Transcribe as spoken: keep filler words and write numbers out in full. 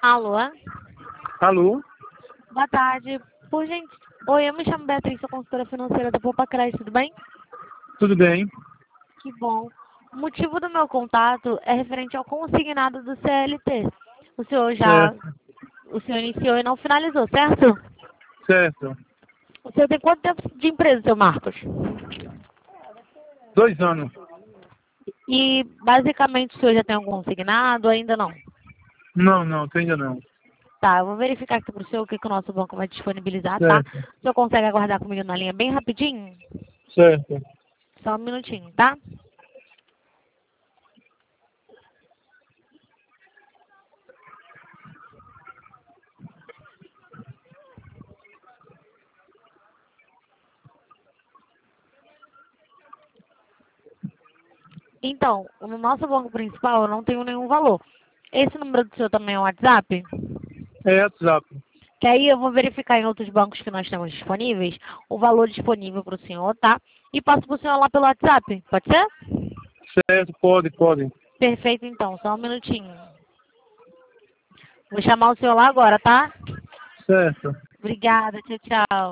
Alô? Alô? Boa tarde. Por gente... Oi, eu me chamo Beatriz, sou consultora financeira da Poupa Crédito, tudo bem? Tudo bem? Que bom. O motivo do meu contato é referente ao consignado do C L T. O senhor já... Certo, O senhor iniciou e não finalizou, certo? certo. O senhor tem quanto tempo de empresa, seu Marcos? Dois anos. E, basicamente, o senhor já tem algum consignado ou ainda não? Não, não, tu ainda não. Tá, eu vou verificar aqui para o senhor o que, que o nosso banco vai disponibilizar, tá? Certo, O senhor consegue aguardar comigo na linha bem rapidinho? certo. Só um minutinho, tá? Então, no nosso banco principal eu não tenho nenhum valor. Esse número do senhor também é um WhatsApp? É WhatsApp. Que aí eu vou verificar em outros bancos que nós temos disponíveis o valor disponível para o senhor, tá? E passo para o senhor lá pelo WhatsApp, pode ser? Certo, pode, pode. Perfeito, então, só um minutinho. Vou chamar o senhor lá agora, tá? Certo. Obrigada, tchau, tchau.